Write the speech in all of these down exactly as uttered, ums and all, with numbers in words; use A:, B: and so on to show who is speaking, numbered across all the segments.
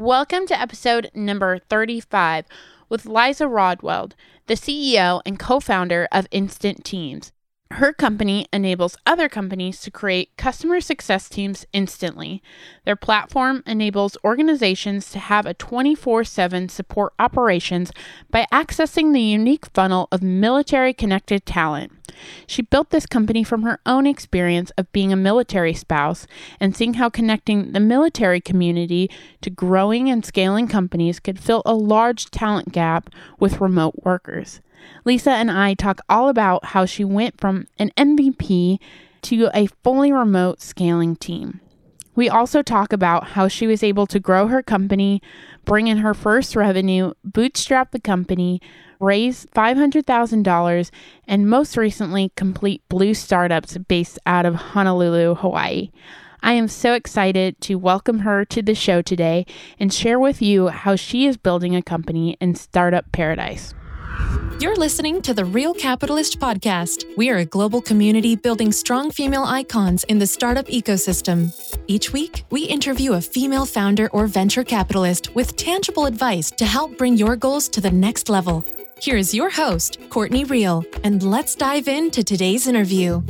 A: Welcome to episode number thirty-five with Liza Rodwell, the C E O and co-founder of Instant Teams. Her company enables other companies to create customer success teams instantly. Their platform enables organizations to have a twenty-four seven support operations by accessing the unique funnel of military-connected talent. She built this company from her own experience of being a military spouse and seeing how connecting the military community to growing and scaling companies could fill a large talent gap with remote workers. Lisa and I talk all about how she went from an M V P to a fully remote scaling team. We also talk about how she was able to grow her company, bring in her first revenue, bootstrap the company, raise five hundred thousand dollars, and most recently complete Blue Startups based out of Honolulu, Hawaii. I am so excited to welcome her to the show today and share with you how she is building a company in startup paradise.
B: You're listening to the Real Capitalist Podcast. We are a global community building strong female icons in the startup ecosystem. Each week, we interview a female founder or venture capitalist with tangible advice to help bring your goals to the next level. Here is your host, Courtney Real, and let's dive into today's interview.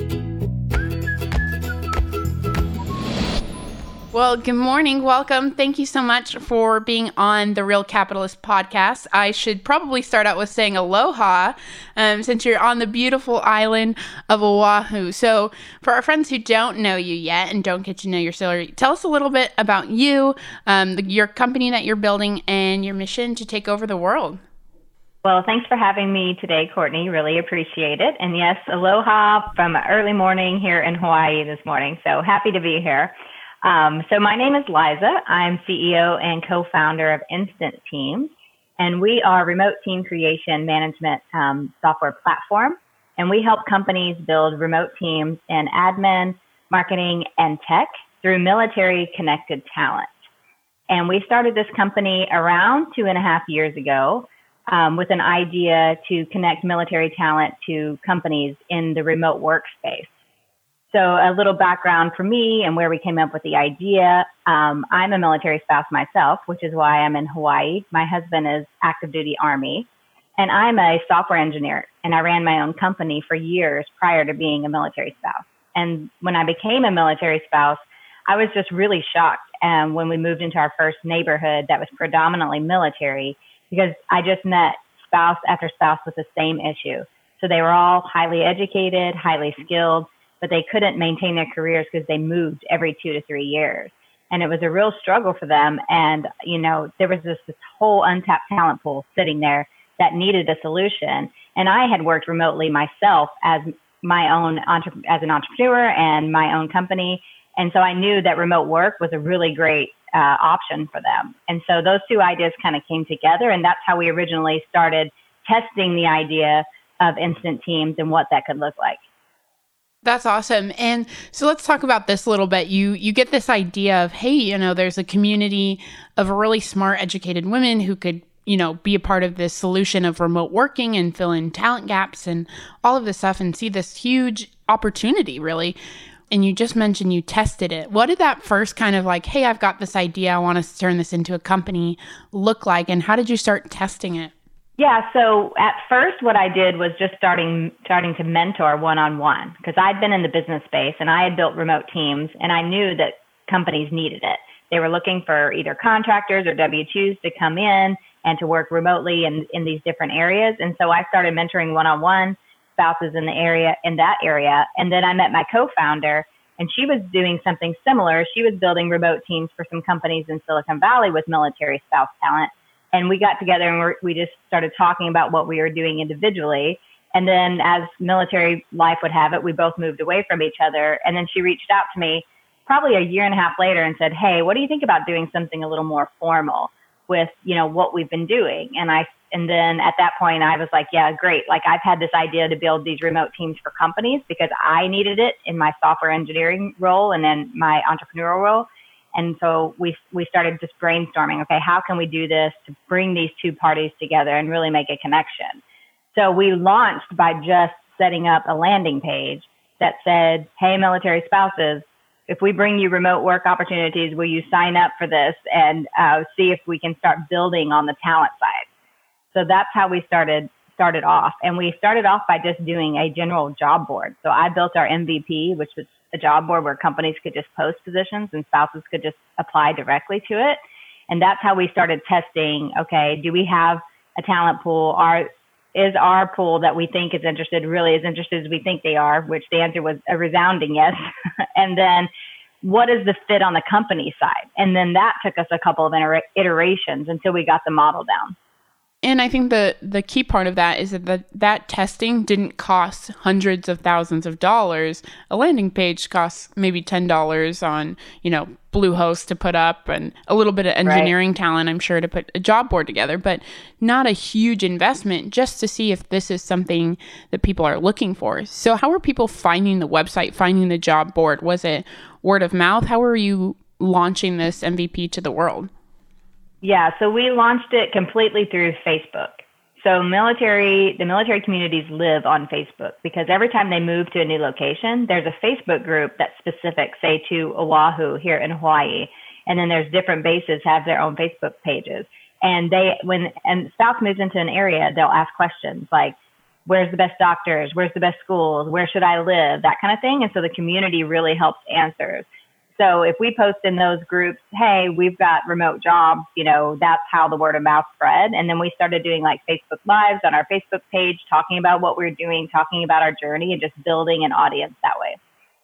A: Well, good morning. Welcome. Thank you so much for being on the Real Capitalist Podcast. I should probably start out with saying aloha, um, since you're on the beautiful island of Oahu. So for our friends who don't know you yet and don't get to know your story, tell us a little bit about you, um, the, your company that you're building, and your mission to take over the world.
C: Well, thanks for having me today, Courtney. Really appreciate it. And yes, aloha from early morning here in Hawaii this morning. So happy to be here. Um, so my name is Liza. I'm C E O and co-founder of Instant Teams, and we are a remote team creation management um, software platform. And we help companies build remote teams in admin, marketing, and tech through military-connected talent. And we started this company around two and a half years ago um, with an idea to connect military talent to companies in the remote workspace. So a little background for me and where we came up with the idea. Um, I'm a military spouse myself, which is why I'm in Hawaii. My husband is active duty Army, and I'm a software engineer, and I ran my own company for years prior to being a military spouse. And when I became a military spouse, I was just really shocked um, when we moved into our first neighborhood that was predominantly military, because I just met spouse after spouse with the same issue. So they were all highly educated, highly skilled, but they couldn't maintain their careers because they moved every two to three years. And it was a real struggle for them. And, you know, there was just this whole untapped talent pool sitting there that needed a solution. And I had worked remotely myself as my own, entre- as an entrepreneur and my own company. And so I knew that remote work was a really great uh, option for them. And so those two ideas kind of came together. And that's how we originally started testing the idea of Instant Teams and what that could look like.
A: That's awesome. And so let's talk about this a little bit. You you get this idea of, hey, you know, there's a community of really smart, educated women who could, you know, be a part of this solution of remote working and fill in talent gaps and all of this stuff and see this huge opportunity, really. And you just mentioned you tested it. What did that first kind of like, hey, I've got this idea, I want to turn this into a company look like? And how did you start testing it?
C: Yeah, so at first what I did was just starting starting to mentor one-on-one, because I'd been in the business space and I had built remote teams, and I knew that companies needed it. They were looking for either contractors or W two's to come in and to work remotely in, in these different areas. And so I started mentoring one-on-one spouses in the area, in that area. And then I met my co-founder, and she was doing something similar. She was building remote teams for some companies in Silicon Valley with military spouse talent. And we got together and we're, we just started talking about what we were doing individually. And then as military life would have it, we both moved away from each other. And then she reached out to me probably a year and a half later and said, hey, what do you think about doing something a little more formal with, you know, what we've been doing? And I, and then at that point I was like, yeah, great. Like I've had this idea to build these remote teams for companies because I needed it in my software engineering role and then my entrepreneurial role. And so we we started just brainstorming, okay, how can we do this to bring these two parties together and really make a connection? So we launched by just setting up a landing page that said, hey, military spouses, if we bring you remote work opportunities, will you sign up for this and uh, see if we can start building on the talent side? So that's how we started started off. And we started off by just doing a general job board. So I built our M V P, which was a job board where companies could just post positions and spouses could just apply directly to it. And that's how we started testing, okay, do we have a talent pool? Are, is our pool that we think is interested really as interested as we think they are, which the answer was a resounding yes. And then what is the fit on the company side? And then that took us a couple of iter- iterations until we got the model down.
A: And I think the, the key part of that is that the, that testing didn't cost hundreds of thousands of dollars. A landing page costs maybe ten dollars on, you know, Bluehost to put up and a little bit of engineering right. talent, I'm sure, to put a job board together, but not a huge investment just to see if this is something that people are looking for. So how were people finding the website, finding the job board? Was it word of mouth? How were you launching this M V P to the world?
C: Yeah, so we launched it completely through Facebook. So military, the military communities live on Facebook because every time they move to a new location, there's a Facebook group that's specific, say, to Oahu here in Hawaii. And then there's different bases have their own Facebook pages. And they, when and spouse moves into an area, they'll ask questions like, where's the best doctors? Where's the best schools? Where should I live? That kind of thing. And so the community really helps answers. So if we post in those groups, hey, we've got remote jobs, you know, that's how the word of mouth spread. And then we started doing like Facebook Lives on our Facebook page, talking about what we're doing, talking about our journey, and just building an audience that way.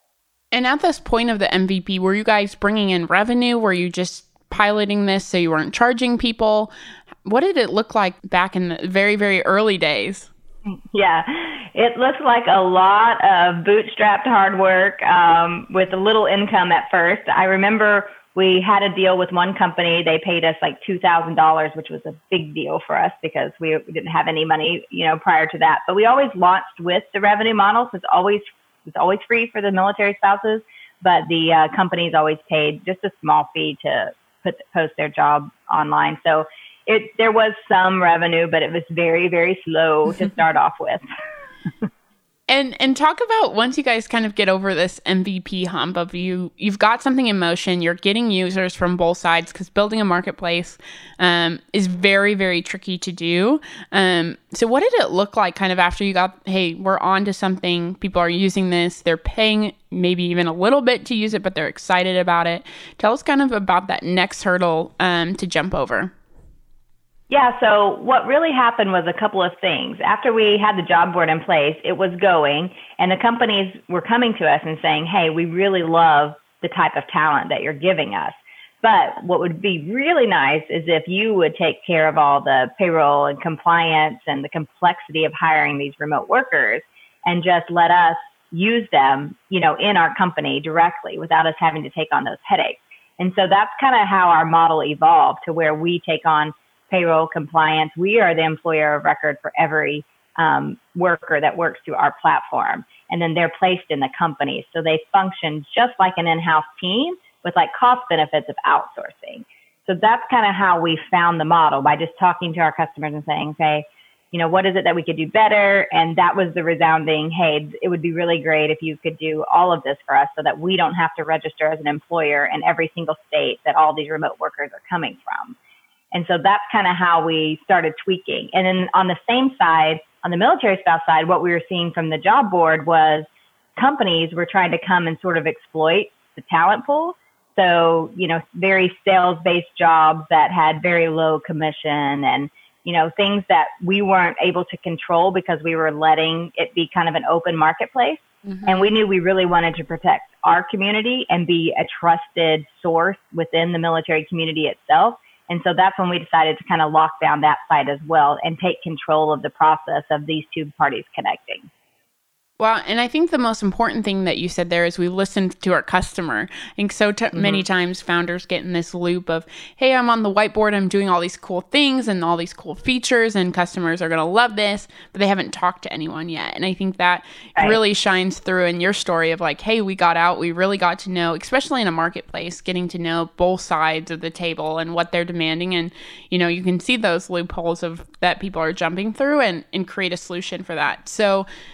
A: And at this point of the M V P, were you guys bringing in revenue? Were you just piloting this so you weren't charging people? What did it look like back in the very, very early days?
C: Yeah, it looks like a lot of bootstrapped hard work um, with a little income at first. I remember we had a deal with one company. They paid us like two thousand dollars, which was a big deal for us because we didn't have any money, you know, prior to that. But we always launched with the revenue model. So it's always, it's always free for the military spouses, but the uh, companies always paid just a small fee to put post their job online. So It, there was some revenue, but it was very, very slow to start off with.
A: And and talk about once you guys kind of get over this M V P hump of you, you've got something in motion, you're getting users from both sides because building a marketplace um, is very, very tricky to do. Um, so what did it look like kind of after you got, hey, we're on to something, people are using this, they're paying maybe even a little bit to use it, but they're excited about it. Tell us kind of about that next hurdle um, to jump over.
C: Yeah, so what really happened was a couple of things. After we had the job board in place, it was going, and the companies were coming to us and saying, hey, we really love the type of talent that you're giving us. But what would be really nice is if you would take care of all the payroll and compliance and the complexity of hiring these remote workers and just let us use them, you know, in our company directly without us having to take on those headaches. And so that's kind of how our model evolved to where we take on payroll compliance. We are the employer of record for every um, worker that works through our platform. And then they're placed in the company. So they function just like an in-house team with like cost benefits of outsourcing. So that's kind of how we found the model, by just talking to our customers and saying, okay, you know, what is it that we could do better? And that was the resounding, hey, it would be really great if you could do all of this for us so that we don't have to register as an employer in every single state that all these remote workers are coming from. And so that's kind of how we started tweaking. And then on the same side, on the military spouse side, what we were seeing from the job board was companies were trying to come and sort of exploit the talent pool. So, you know, very sales-based jobs that had very low commission and, you know, things that we weren't able to control because we were letting it be kind of an open marketplace. Mm-hmm. And we knew we really wanted to protect our community and be a trusted source within the military community itself. And so that's when we decided to kind of lock down that side as well and take control of the process of these two parties connecting.
A: Well, and I think the most important thing that you said there is we listened to our customer. I think so t- mm-hmm. many times founders get in this loop of, hey, I'm on the whiteboard, I'm doing all these cool things and all these cool features and customers are going to love this, but they haven't talked to anyone yet. And I think that right. really shines through in your story of like, hey, we got out, we really got to know, especially in a marketplace, getting to know both sides of the table and what they're demanding. And, you know, you can see those loopholes of that people are jumping through and, and create a solution for that. So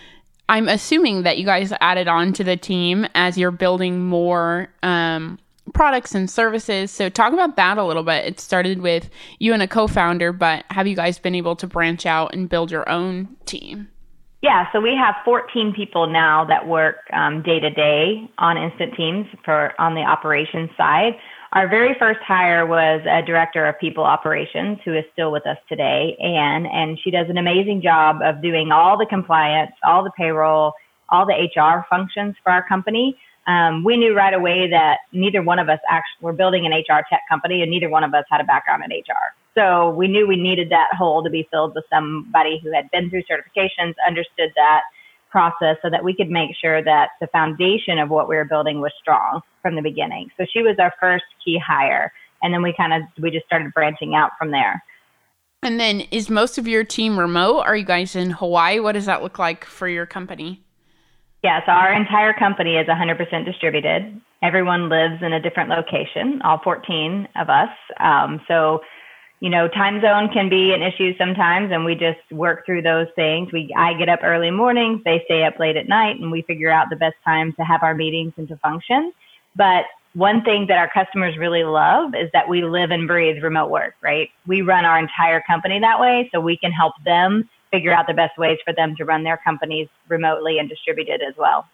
A: I'm assuming that you guys added on to the team as you're building more um, products and services. So talk about that a little bit. It started with you and a co-founder, but have you guys been able to branch out and build your own team?
C: Yeah, so we have fourteen people now that work um, day to day on Instant Teams for on the operations side. Our very first hire was a director of people operations who is still with us today, Anne, and she does an amazing job of doing all the compliance, all the payroll, all the H R functions for our company. Um, we knew right away that neither one of us actually were building an H R tech company, and neither one of us had a background in H R. So we knew we needed that hole to be filled with somebody who had been through certifications, understood that process, so that we could make sure that the foundation of what we were building was strong from the beginning. So she was our first key hire. And then we kind of, we just started branching out from there.
A: And then is most of your team remote? Are you guys in Hawaii? What does that look like for your company?
C: Yeah, so our entire company is one hundred percent distributed. Everyone lives in a different location, all fourteen of us. Um, so You know, time zone can be an issue sometimes, and we just work through those things. We, I get up early mornings, they stay up late at night, and we figure out the best times to have our meetings and to function. But one thing that our customers really love is that we live and breathe remote work, right? We run our entire company that way, so we can help them figure out the best ways for them to run their companies remotely and distributed as well.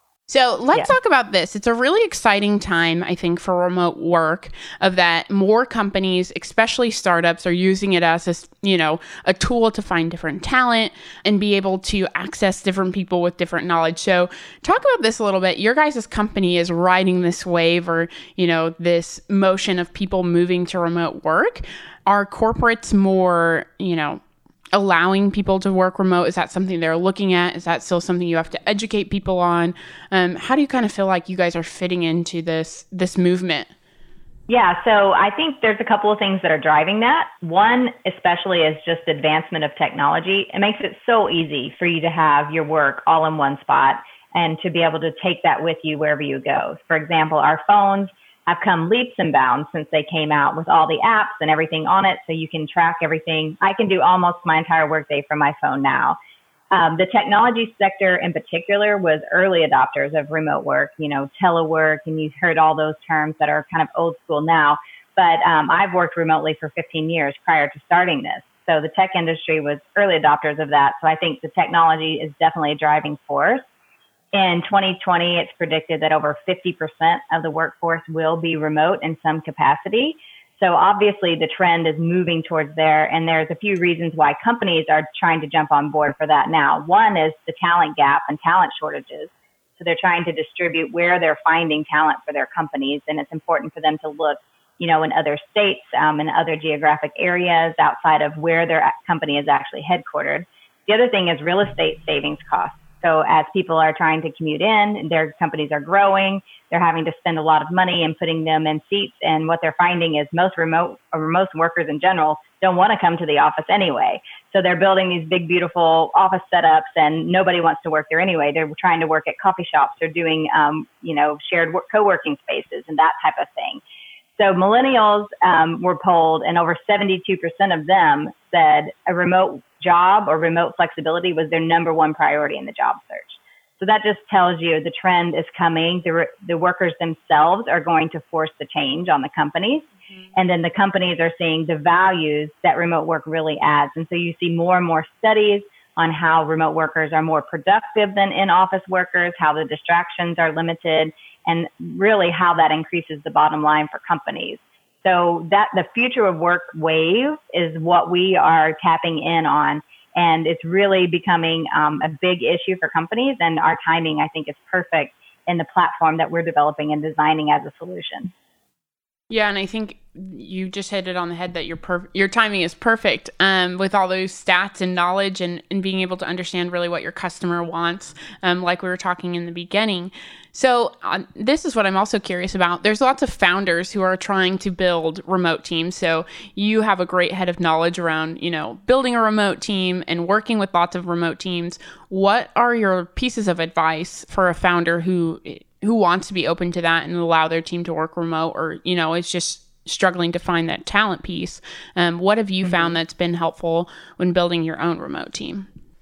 A: So let's
C: yeah.
A: talk about this. It's a really exciting time, I think, for remote work, of that more companies, especially startups, are using it as a, you know, a tool to find different talent and be able to access different people with different knowledge. So talk about this a little bit. Your guys' company is riding this wave, or, you know, this motion of people moving to remote work. Are corporates more, you know, allowing people to work remote? Is that something they're looking at? Is that still something you have to educate people on? Um, how do you kind of feel like you guys are fitting into this this movement?
C: Yeah, so I think there's a couple of things that are driving that. One, especially, is just advancement of technology. It makes it so easy for you to have your work all in one spot and to be able to take that with you wherever you go. For example, our phones have come leaps and bounds since they came out with all the apps and everything on it, so you can track everything. I can do almost my entire workday from my phone now. Um, the technology sector in particular was early adopters of remote work, you know, telework, and you've heard all those terms that are kind of old school now. But um, I've worked remotely for fifteen years prior to starting this. So the tech industry was early adopters of that. So I think the technology is definitely a driving force. In twenty twenty, it's predicted that over fifty percent of the workforce will be remote in some capacity. So obviously the trend is moving towards there, and there's a few reasons why companies are trying to jump on board for that now. One is the talent gap and talent shortages. So they're trying to distribute where they're finding talent for their companies, and it's important for them to look, you know, in other states, um, in other geographic areas outside of where their company is actually headquartered. The other thing is real estate savings costs. So as people are trying to commute in, their companies are growing, they're having to spend a lot of money and putting them in seats. And what they're finding is most remote or most workers in general don't want to come to the office anyway. So they're building these big, beautiful office setups, and nobody wants to work there anyway. They're trying to work at coffee shops. They're doing, um, you know, shared work, co-working spaces and that type of thing. So millennials um, were polled, and over seventy-two percent of them said a remote job or remote flexibility was their number one priority in the job search. So that just tells you the trend is coming. The, re- the workers themselves are going to force the change on the companies. Mm-hmm. And then the companies are seeing the values that remote work really adds. And so you see more and more studies on how remote workers are more productive than in-office workers, how the distractions are limited, and really how that increases the bottom line for companies. So that the future of work wave is what we are tapping in on. And it's really becoming um, a big issue for companies. And our timing, I think, is perfect in the platform that we're developing and designing as a solution.
A: Yeah, and I think you just hit it on the head that your per- your timing is perfect um, with all those stats and knowledge, and, and being able to understand really what your customer wants, um, like we were talking in the beginning. So uh, this is what I'm also curious about. There's lots of founders who are trying to build remote teams. So you have a great head of knowledge around, you know, building a remote team and working with lots of remote teams. What are your pieces of advice for a founder who who wants to be open to that and allow their team to work remote, or, you know, is just struggling to find that talent piece? Um, what have you mm-hmm. found that's been helpful when building your own remote team?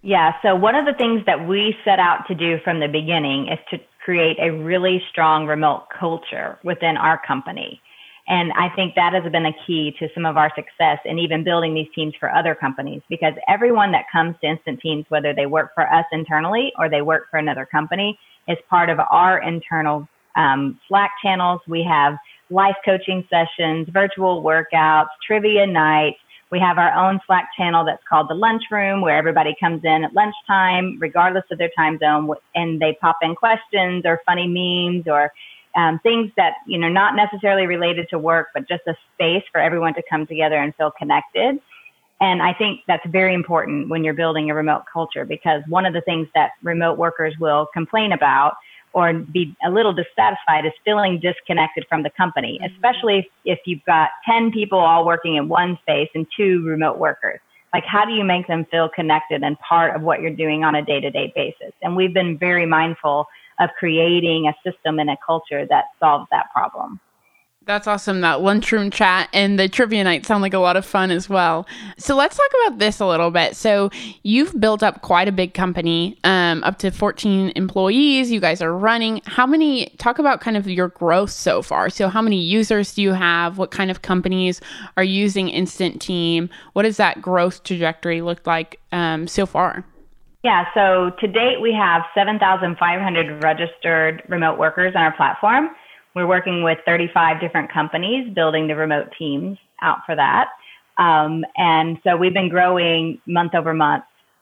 C: Yeah, so one of the things that we set out to do from the beginning is to create a really strong remote culture within our company. And I think that has been a key to some of our success in even building these teams for other companies, because everyone that comes to Instant Teams, whether they work for us internally or they work for another company, is part of our internal um, Slack channels. We have life coaching sessions, virtual workouts, trivia nights. We have our own Slack channel that's called the Lunchroom, where everybody comes in at lunchtime, regardless of their time zone, and they pop in questions or funny memes or um, things that, you know, not necessarily related to work, but just a space for everyone to come together and feel connected. And I think that's very important when you're building a remote culture, because one of the things that remote workers will complain about or be a little dissatisfied is feeling disconnected from the company, mm-hmm. especially if, if you've got ten people all working in one space and two remote workers. Like, how do you make them feel connected and part of what you're doing on a day-to-day basis? And we've been very mindful of creating a system and a culture that solves that problem.
A: That's awesome. That lunchroom chat and the trivia night sound like a lot of fun as well. So let's talk about this a little bit. So you've built up quite a big company, um, up to fourteen employees. You guys are running. How many, talk about kind of your growth so far. So how many users do you have? What kind of companies are using Instant Team? What does that growth trajectory look like um, so far?
C: Yeah, so to date, we have seven thousand five hundred registered remote workers on our platform. We're working with thirty-five different companies building the remote teams out for that. Um, and so we've been growing month over month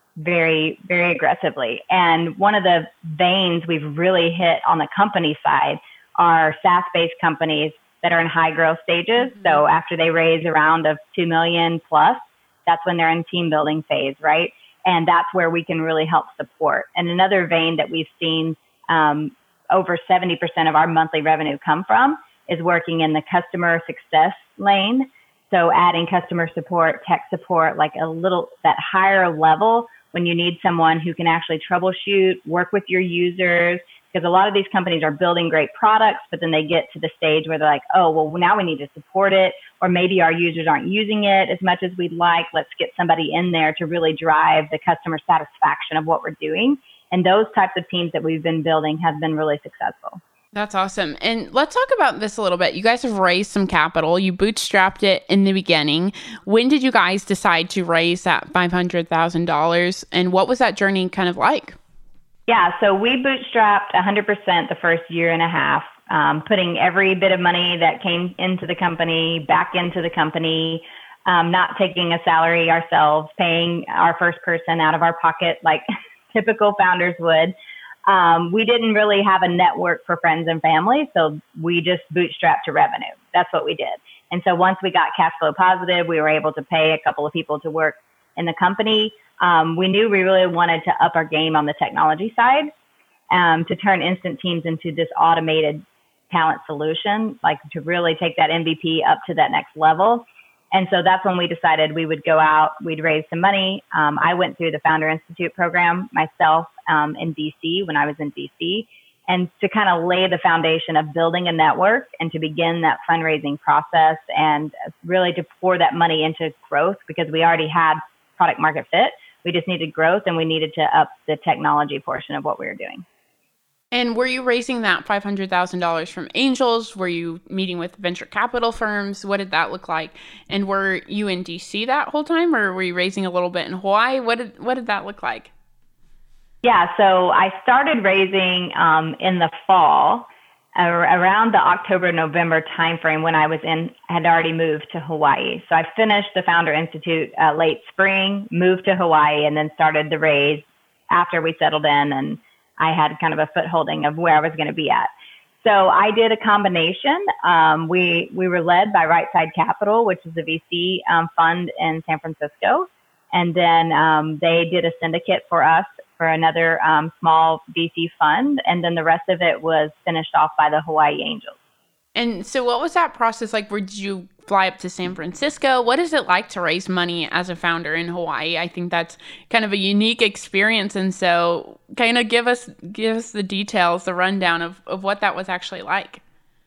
C: very, very aggressively. And one of the veins we've really hit on the company side are SaaS-based companies that are in high growth stages. Mm-hmm. So after they raise a round of two million plus, that's when they're in team building phase, right? And that's where we can really help support. And another vein that we've seen um, over seventy percent of our monthly revenue come from is working in the customer success lane. So adding customer support, tech support, like a little, that higher level when you need someone who can actually troubleshoot, work with your users. Because a lot of these companies are building great products, but then they get to the stage where they're like, oh, well, now we need to support it. Or maybe our users aren't using it as much as we'd like. Let's get somebody in there to really drive the customer satisfaction of what we're doing. And those types of teams that we've been building have been really successful.
A: That's awesome. And let's talk about this a little bit. You guys have raised some capital. You bootstrapped it in the beginning. When did you guys decide to raise that five hundred thousand dollars? And what was that journey kind of like?
C: Yeah, so we bootstrapped one hundred percent the first year and a half, um, putting every bit of money that came into the company back into the company, um, not taking a salary ourselves, paying our first person out of our pocket like typical founders would. Um, we didn't really have a network for friends and family, so we just bootstrapped to revenue. That's what we did. And so once we got cash flow positive, we were able to pay a couple of people to work in the company. Um, we knew we really wanted to up our game on the technology side, um, to turn Instant Teams into this automated talent solution, like to really take that M V P up to that next level. And so that's when we decided we would go out, we'd raise some money. Um, I went through the Founder Institute program myself um, in D C when I was in D C, and to kind of lay the foundation of building a network and to begin that fundraising process and really to pour that money into growth, because we already had product market fit. We just needed growth, and we needed to up the technology portion of what we were doing.
A: And were you raising that five hundred thousand dollars from angels? Were you meeting with venture capital firms? What did that look like? And were you in D C that whole time, or were you raising a little bit in Hawaii? What did what did that look like?
C: Yeah, so I started raising um, in the fall, uh, around the October, November timeframe when I was in, had already moved to Hawaii. So I finished the Founder Institute uh, late spring, moved to Hawaii, and then started the raise after we settled in, and I had kind of a footholding of where I was going to be at. So I did a combination. Um, we we were led by Right Side Capital, which is a V C um, fund in San Francisco. And then um, they did a syndicate for us for another um, small V C fund. And then the rest of it was finished off by the Hawaii Angels.
A: And so what was that process like? Where did you fly up to San Francisco? What is it like to raise money as a founder in Hawaii? I think that's kind of a unique experience. And so kind of give us give us the details, the rundown of, of what that was actually like.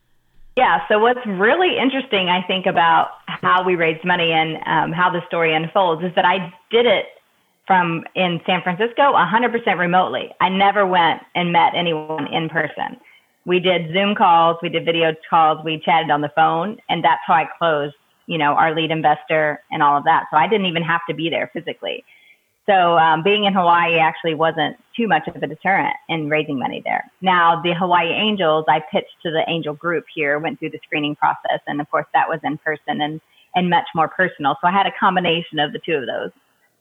C: Yeah, so what's really interesting, I think, about how we raised money and um, how the story unfolds is that I did it from in San Francisco, one hundred percent remotely. I never went and met anyone in person. We did Zoom calls, we did video calls, we chatted on the phone, and that's how I closed, you know, our lead investor and all of that. So I didn't even have to be there physically. So um, being in Hawaii actually wasn't too much of a deterrent in raising money there. Now, the Hawaii Angels, I pitched to the angel group here, went through the screening process, and of course that was in person and, and much more personal. So I had a combination of the two of those.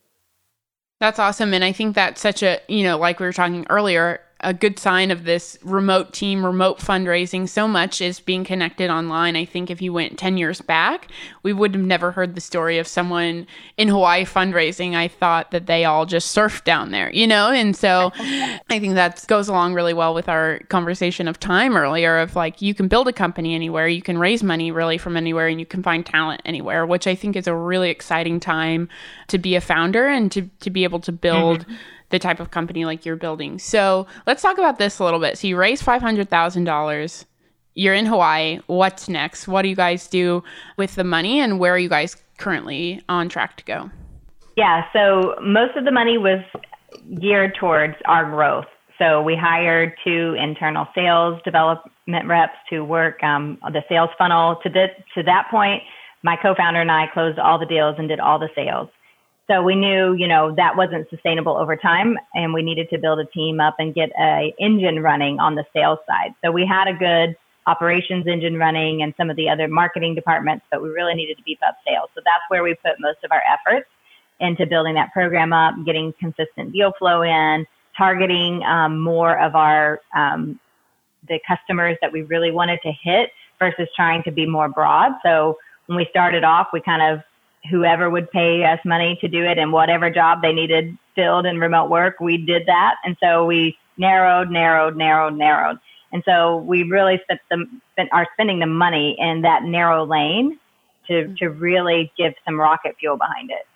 A: That's awesome. And I think that's such a, you know, like we were talking earlier, a good sign of this remote team, remote fundraising. So much is being connected online. I think if you went ten years back, we would have never heard the story of someone in Hawaii fundraising. I thought that they all just surfed down there, you know? And so I think that goes along really well with our conversation of time earlier of like, you can build a company anywhere, you can raise money really from anywhere, and you can find talent anywhere, which I think is a really exciting time to be a founder and to, to be able to build mm-hmm. the type of company like you're building. So let's talk about this a little bit. So you raised five hundred thousand dollars. You're in Hawaii. What's next? What do you guys do with the money, and where are you guys currently on track to go?
C: Yeah, so most of the money was geared towards our growth. So we hired two internal sales development reps to work um, the sales funnel. To, th- to that point, my co-founder and I closed all the deals and did all the sales. So we knew, you know, that wasn't sustainable over time, and we needed to build a team up and get a engine running on the sales side. So we had a good operations engine running and some of the other marketing departments, but we really needed to beef up sales. So that's where we put most of our efforts into building that program up, getting consistent deal flow in, targeting um, more of our um, the customers that we really wanted to hit versus trying to be more broad. So when we started off, we kind of whoever would pay us money to do it and whatever job they needed filled in remote work, we did that. And so we narrowed, narrowed, narrowed, narrowed. And so we really spent the, spent, are spending the money in that narrow lane to, to really give some rocket fuel behind it.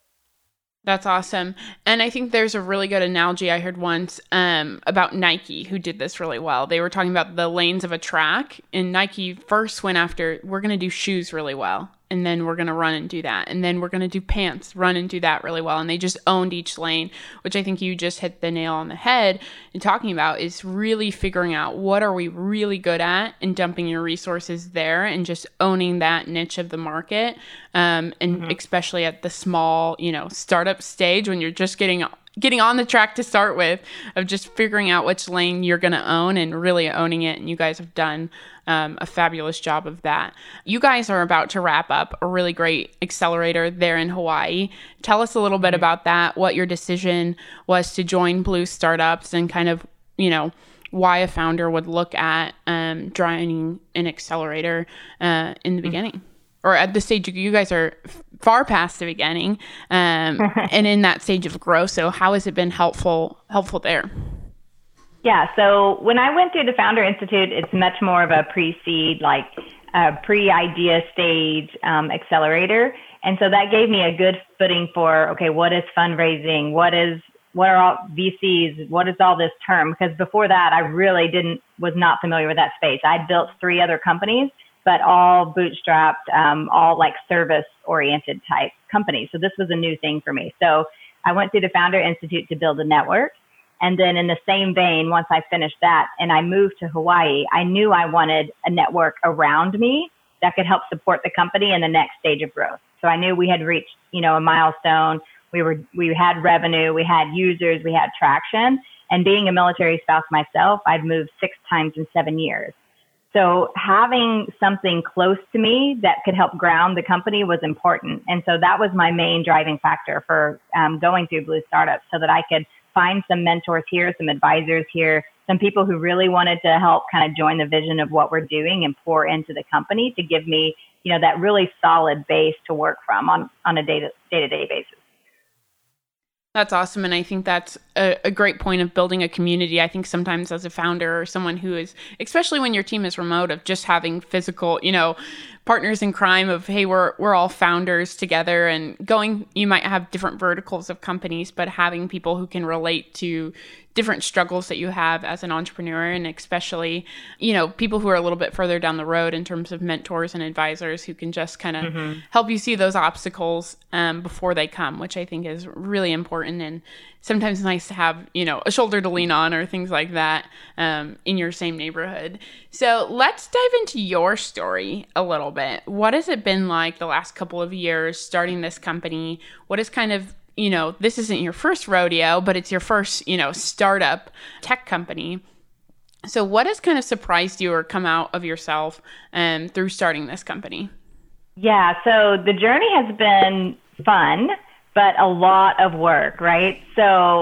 A: That's awesome. And I think there's a really good analogy I heard once um, about Nike, who did this really well. They were talking about the lanes of a track, and Nike first went after, we're going to do shoes really well. And then we're going to run and do that. And then we're going to do pants, run and do that really well. And they just owned each lane, which I think you just hit the nail on the head in talking about, is really figuring out what are we really good at and dumping your resources there and just owning that niche of the market. Um, and mm-hmm. especially at the small, you know, startup stage when you're just getting getting on the track to start with, of just figuring out which lane you're going to own and really owning it. And you guys have done um, a fabulous job of that. You guys are about to wrap up a really great accelerator there in Hawaii. Tell us a little bit about that, what your decision was to join Blue Startups, and kind of, you know, why a founder would look at um, joining an accelerator uh, in the beginning. Or at the stage, you guys are far past the beginning um, and in that stage of growth. So how has it been helpful helpful there?
C: Yeah, so when I went through the Founder Institute, it's much more of a pre-seed, like a pre-idea stage um, accelerator. And so that gave me a good footing for, okay, what is fundraising? What is what are all V Cs? What is all this term? Because before that, I really didn't was not familiar with that space. I built three other companies, but all bootstrapped, um, all like service-oriented type companies. So this was a new thing for me. So I went through the Founder Institute to build a network. And then in the same vein, once I finished that and I moved to Hawaii, I knew I wanted a network around me that could help support the company in the next stage of growth. So I knew we had reached, you know, a milestone. We were, we had revenue, we had users, we had traction. And being a military spouse myself, I'd moved six times in seven years. So having something close to me that could help ground the company was important. And so that was my main driving factor for um, going through Blue Startups, so that I could find some mentors here, some advisors here, some people who really wanted to help kind of join the vision of what we're doing and pour into the company to give me, you know, that really solid base to work from on, on a day to, day-to-day basis.
A: That's awesome. And I think that's a, a great point of building a community. I think sometimes as a founder or someone who is, especially when your team is remote, of just having physical, you know, partners in crime of, hey, we're we're all founders together, and going, you might have different verticals of companies, but having people who can relate to different struggles that you have as an entrepreneur, and especially, you know, people who are a little bit further down the road in terms of mentors and advisors who can just kind of mm-hmm. help you see those obstacles um, before they come, which I think is really important. And sometimes nice to have, you know, a shoulder to lean on or things like that um, in your same neighborhood. So let's dive into your story a little bit. What has it been like the last couple of years starting this company? What is kind of, you know, this isn't your first rodeo, but it's your first, you know, startup tech company. So what has kind of surprised you or come out of yourself um, through starting this company?
C: Yeah, so the journey has been fun, but a lot of work, right? So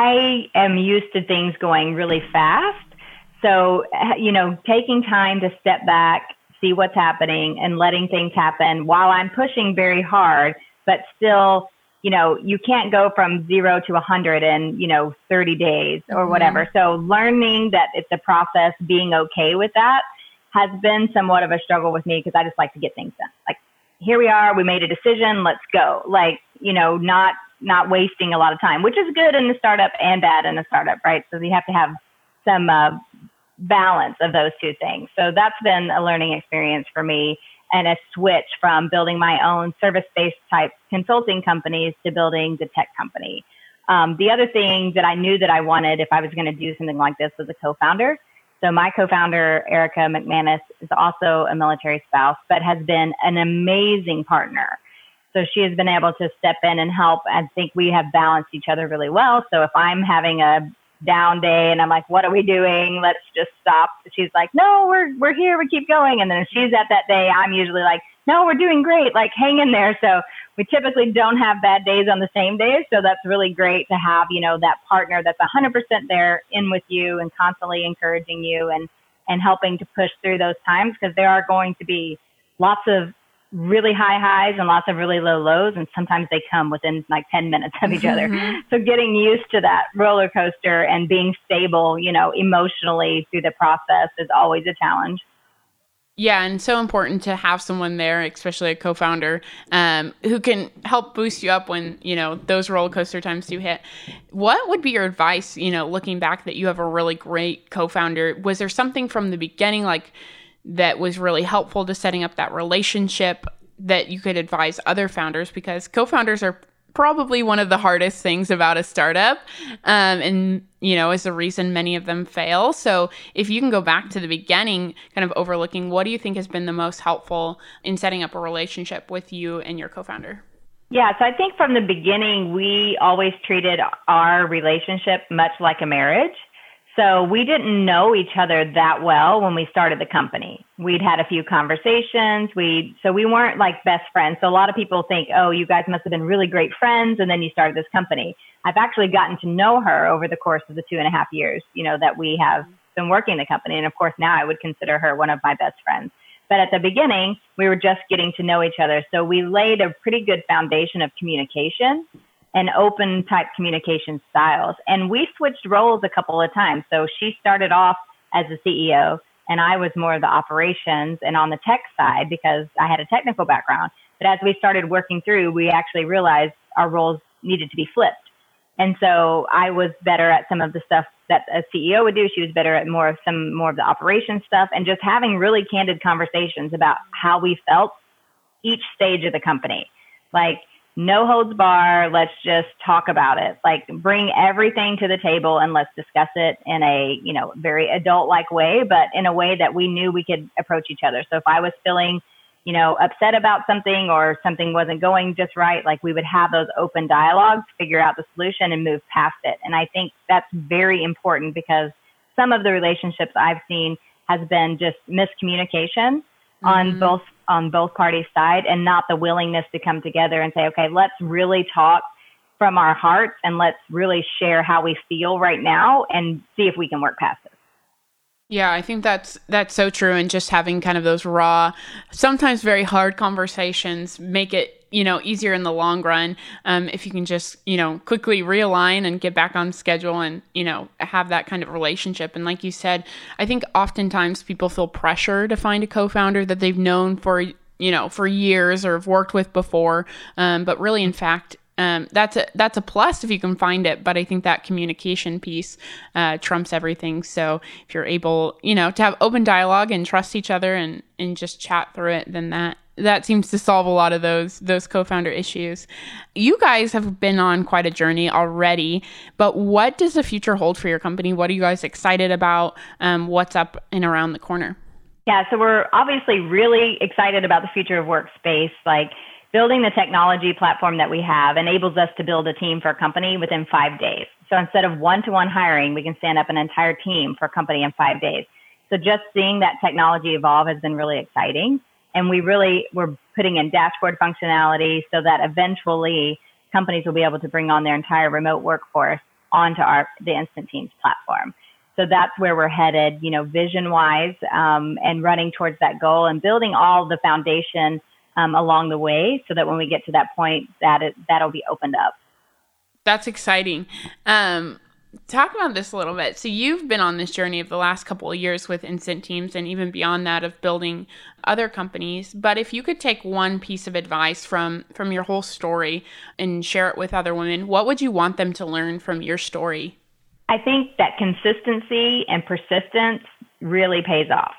C: I am used to things going really fast. So, you know, taking time to step back, see what's happening, and letting things happen while I'm pushing very hard, but still, you know, you can't go from zero to a hundred in, you know, thirty days or whatever. Mm-hmm. So learning that it's a process, being okay with that has been somewhat of a struggle with me, because I just like to get things done. Like, here we are, we made a decision, let's go. Like, you know, not, not wasting a lot of time, which is good in the startup and bad in the startup, right? So you have to have some uh, balance of those two things. So that's been a learning experience for me, and a switch from building my own service-based type consulting companies to building the tech company. Um, the other thing that I knew that I wanted if I was going to do something like this was a co-founder. So my co-founder, Erica McManus, is also a military spouse, but has been an amazing partner. So she has been able to step in and help. I think we have balanced each other really well. So if I'm having a down day and I'm like, what are we doing? Let's just stop. She's like, no, we're, we're here. We keep going. And then if she's at that day, I'm usually like, no, we're doing great. Like, hang in there. So we typically don't have bad days on the same day. So that's really great to have, you know, that partner that's one hundred percent there in with you and constantly encouraging you and, and helping to push through those times, because there are going to be lots of really high highs and lots of really low lows, and sometimes they come within like ten minutes of each other. Mm-hmm. So getting used to that roller coaster and being stable, you know, emotionally through the process is always a challenge.
A: Yeah, and so important to have someone there, especially a co-founder, um, who can help boost you up when, you know, those roller coaster times do hit. What would be your advice, you know, looking back that you have a really great co-founder? Was there something from the beginning, like, that was really helpful to setting up that relationship that you could advise other founders? Because co-founders are probably one of the hardest things about a startup, um, and, you know, is the reason many of them fail. So if you can go back to the beginning, kind of overlooking, what do you think has been the most helpful in setting up a relationship with you and your co-founder?
C: Yeah, so I think from the beginning, we always treated our relationship much like a marriage. So we didn't know each other that well when we started the company. We'd had a few conversations. We so we weren't like best friends. So a lot of people think, oh, you guys must have been really great friends, and then you started this company. I've actually gotten to know her over the course of the two and a half years, you know, that we have been working the company. And of course, now I would consider her one of my best friends. But at the beginning, we were just getting to know each other. So we laid a pretty good foundation of communication and open type communication styles. And we switched roles a couple of times. So she started off as the C E O, and I was more of the operations and on the tech side because I had a technical background. But as we started working through, we actually realized our roles needed to be flipped. And so I was better at some of the stuff that a C E O would do. She was better at more of some more of the operations stuff, and just having really candid conversations about how we felt each stage of the company. Like, no holds bar. Let's just talk about it. Like, bring everything to the table and let's discuss it in a, you know, very adult-like way, but in a way that we knew we could approach each other. So if I was feeling, you know, upset about something or something wasn't going just right, like, we would have those open dialogues, figure out the solution and move past it. And I think that's very important, because some of the relationships I've seen has been just miscommunication mm-hmm. on both on both parties' side, and not the willingness to come together and say, okay, let's really talk from our hearts and let's really share how we feel right now and see if we can work past it.
A: Yeah, I think that's that's so true. And just having kind of those raw, sometimes very hard conversations make it, you know, easier in the long run. Um, if you can just, you know, quickly realign and get back on schedule and, you know, have that kind of relationship. And like you said, I think oftentimes people feel pressure to find a co-founder that they've known for you know, for years or have worked with before. Um, but really, in fact, um, that's a that's a plus if you can find it. But I think that communication piece uh, trumps everything. So if you're able, you know, to have open dialogue and trust each other and and just chat through it, then that that seems to solve a lot of those those co-founder issues. You guys have been on quite a journey already, but what does the future hold for your company? What are you guys excited about? Um, what's up and around the corner?
C: Yeah, so we're obviously really excited about the future of workspace. Like building the technology platform that we have enables us to build a team for a company within five days. So instead of one-to-one hiring, we can stand up an entire team for a company in five days. So just seeing that technology evolve has been really exciting. And we really, we're putting in dashboard functionality so that eventually companies will be able to bring on their entire remote workforce onto our the Instant Teams platform. So that's where we're headed, you know, vision-wise, um, and running towards that goal and building all the foundation um, along the way so that when we get to that point, that it, that'll be opened up.
A: That's exciting. Um, talk about this a little bit. So you've been on this journey of the last couple of years with Instant Teams and even beyond that of building other companies. But if you could take one piece of advice from, from your whole story and share it with other women, what would you want them to learn from your story?
C: I think that consistency and persistence really pays off.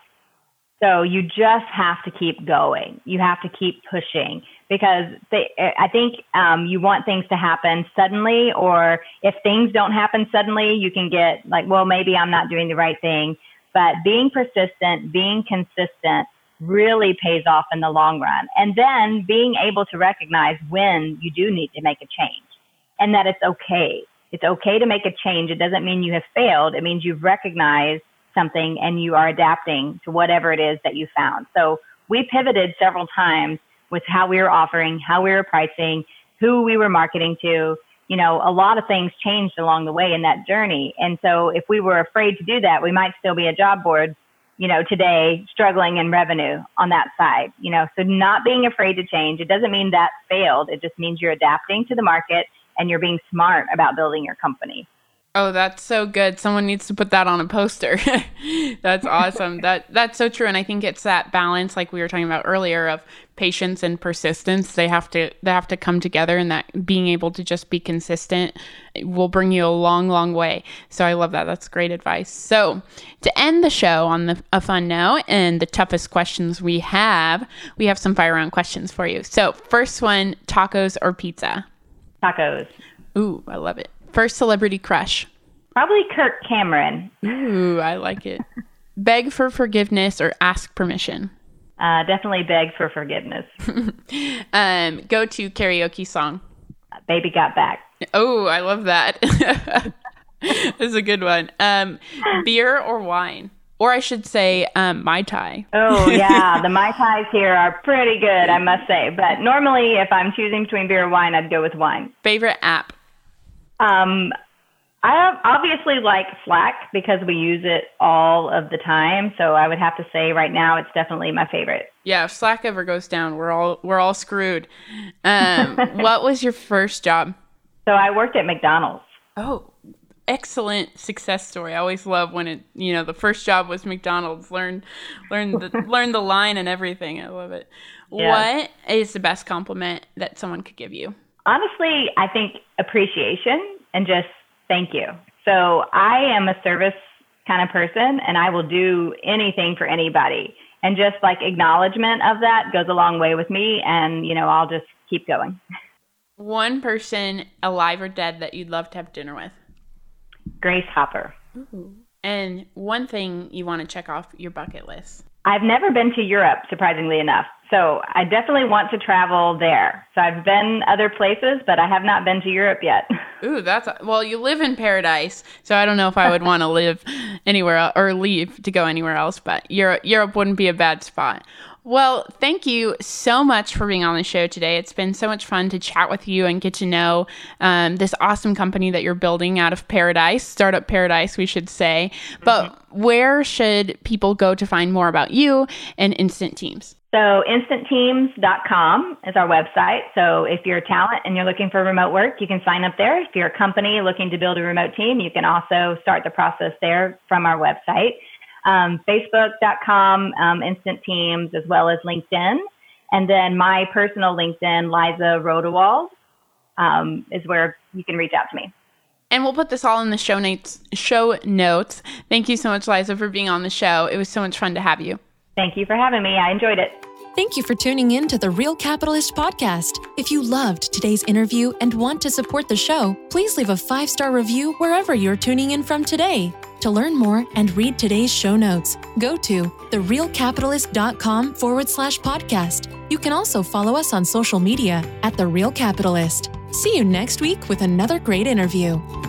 C: So you just have to keep going. You have to keep pushing because they, I think um, you want things to happen suddenly, or if things don't happen suddenly, you can get like, well, maybe I'm not doing the right thing. But being persistent, being consistent really pays off in the long run. And then being able to recognize when you do need to make a change and that it's okay. It's okay to make a change. It doesn't mean you have failed. It means you've recognized something and you are adapting to whatever it is that you found. So we pivoted several times with how we were offering, how we were pricing, who we were marketing to. You know, a lot of things changed along the way in that journey. And so if we were afraid to do that, we might still be a job board, you know, today struggling in revenue on that side. You know, so not being afraid to change. It doesn't mean that failed. It just means you're adapting to the market and you're being smart about building your company.
A: Oh, that's so good. Someone needs to put that on a poster. That's awesome. That that's so true. And I think it's that balance, like we were talking about earlier, of patience and persistence. They have to they have to come together, and that being able to just be consistent will bring you a long, long way. So I love that. That's great advice. So to end the show on the, a fun note and the toughest questions we have, we have some fire round questions for you. So first one, tacos or pizza?
C: Tacos.
A: Ooh, I love it. First celebrity crush?
C: Probably Kirk Cameron.
A: Ooh, I like it. Beg for forgiveness or ask permission?
C: Uh, definitely beg for forgiveness.
A: um, go to karaoke song?
C: Baby Got Back.
A: Oh, I love that. That's a good one. Um, beer or wine? Or I should say um, Mai Tai.
C: Oh, yeah. The Mai Tais here are pretty good, I must say. But normally, if I'm choosing between beer or wine, I'd go with wine.
A: Favorite app?
C: Um, I obviously like Slack because we use it all of the time. So I would have to say right now it's definitely my favorite.
A: Yeah, if Slack ever goes down, we're all we're all screwed. Um, what was your first job?
C: So I worked at McDonald's.
A: Oh, excellent success story. I always love when it, you know, the first job was McDonald's. Learn learn the learn the line and everything. I love it. Yeah. What is the best compliment that someone could give you?
C: Honestly, I think appreciation and just thank you. So I am a service kind of person and I will do anything for anybody. And just like acknowledgement of that goes a long way with me. And, you know, I'll just keep going.
A: One person, alive or dead, that you'd love to have dinner with?
C: Grace Hopper.
A: Ooh. And one thing you want to check off your bucket list?
C: I've never been to Europe, surprisingly enough. So I definitely want to travel there. So I've been other places, but I have not been to Europe yet.
A: Ooh, that's, well, you live in paradise. So I don't know if I would want to live anywhere else, or leave to go anywhere else, but Europe, Europe wouldn't be a bad spot. Well, thank you so much for being on the show today. It's been so much fun to chat with you and get to know um, this awesome company that you're building out of Paradise, Startup Paradise, we should say. Mm-hmm. But where should people go to find more about you and Instant Teams?
C: So instant teams dot com is our website. So if you're a talent and you're looking for remote work, you can sign up there. If you're a company looking to build a remote team, you can also start the process there from our website. Um, Facebook dot com, um, Instant Teams, as well as LinkedIn. And then my personal LinkedIn, Liza Rodewald, um, is where you can reach out to me.
A: And we'll put this all in the show notes. Show notes. Thank you so much, Liza, for being on the show. It was so much fun to have you.
C: Thank you for having me. I enjoyed it.
B: Thank you for tuning in to the Real Capitalist podcast. If you loved today's interview and want to support the show, please leave a five-star review wherever you're tuning in from today. To learn more and read today's show notes, go to therealcapitalist.com forward slash podcast. You can also follow us on social media at The Real Capitalist. See you next week with another great interview.